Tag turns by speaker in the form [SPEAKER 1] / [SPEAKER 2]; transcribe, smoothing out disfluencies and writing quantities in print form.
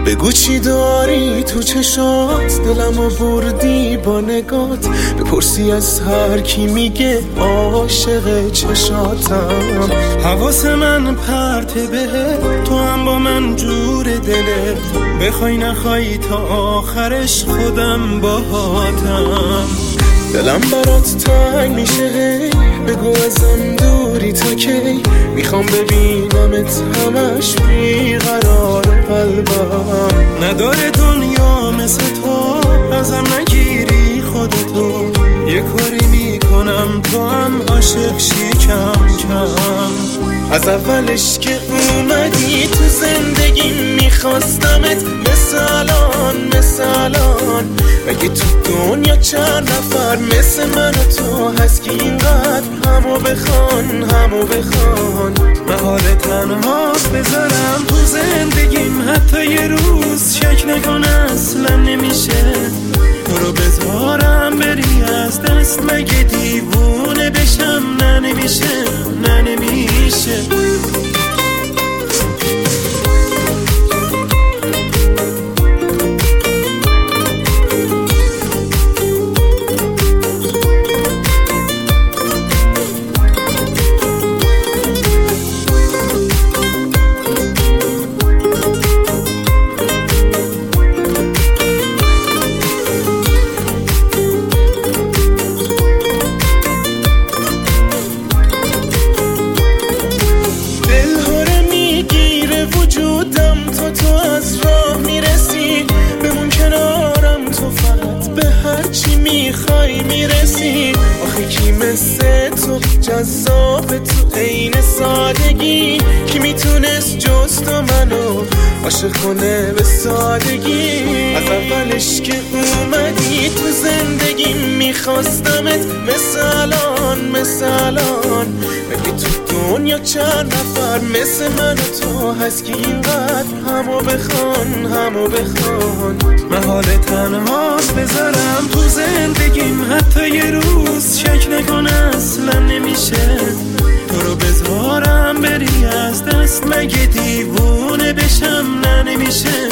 [SPEAKER 1] بگو چی داری تو چشات، دلمو بردی با نگات. بپرسی از هر کی میگه عاشق چشاتم. حواس من پرته بهت، تو هم با من جور دلت. بخوای نخوای تا آخرش خودم باهاتم. دلم برات تنگ میشه، بگو ازم دوری تا کی. میخوام ببینمت همش بیقرار قلبم. نداره دنیا مثل تو، ازم نگیری خودتو. یه کاری میکنم تو هم عاشق شی کم کم. از اولش که اومدی تو زندگی میخواستمت، مثالان مگه تو دنیا چند نفر مثل من و تو هست که اینقدر همو بخوان. محال تنها بذارم تو زندگیم حتی یه روز، شک نکن اصلا نمیشه تو رو بذارم بری از دست. مگه دیوونه بشم؟ نه نمیشه. تو از راه میرسی، بمون کنارم تو فقط به هرچی میخوای میرسی. آخه کی مثل تو جذاب تو عین سادگی، کی میتونست جز تو منو عاشق کنه به سادگی. از اولش که اومدی تو زندگی میخواستمت، مثالان مگه تو دنیا چند نفر مثل من و تو هست که اینقدر همو بخوان. محال تنهاست بذارم تو زندگیم حتی یه روز، شک نکن اصلا نمیشه تو رو بذارم بری از دست. مگه دیوونه بشم؟ نه نمیشه.